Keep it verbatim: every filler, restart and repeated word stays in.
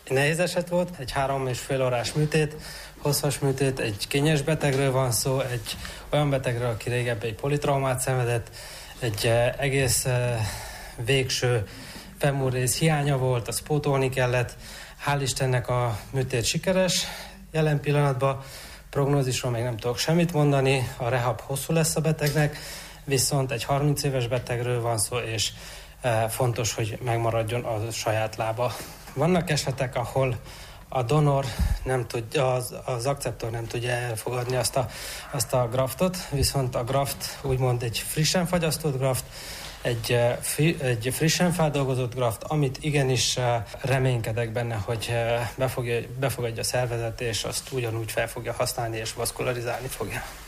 nehéz eset volt, egy három és fél órás műtét, hosszas műtét, egy kényes betegről van szó, egy olyan betegről, aki régebben egy politraumát szenvedett, egy egész végső femurrész hiánya volt, azt pótolni kellett. Hál' Istennek a műtét sikeres. Jelen pillanatban prognózisról még nem tudok semmit mondani, a rehab hosszú lesz a betegnek, viszont egy harminc éves betegről van szó, és fontos, hogy megmaradjon a saját lába. Vannak esetek, ahol a donor nem tudja, az, az akceptor nem tudja elfogadni azt a, azt a graftot, viszont a graft úgymond egy frissen fagyasztott graft, egy, egy frissen feldolgozott graft, amit igenis reménykedek benne, hogy befogja, befogadja a szervezet, és azt ugyanúgy fel fogja használni, és vaszkularizálni fogja.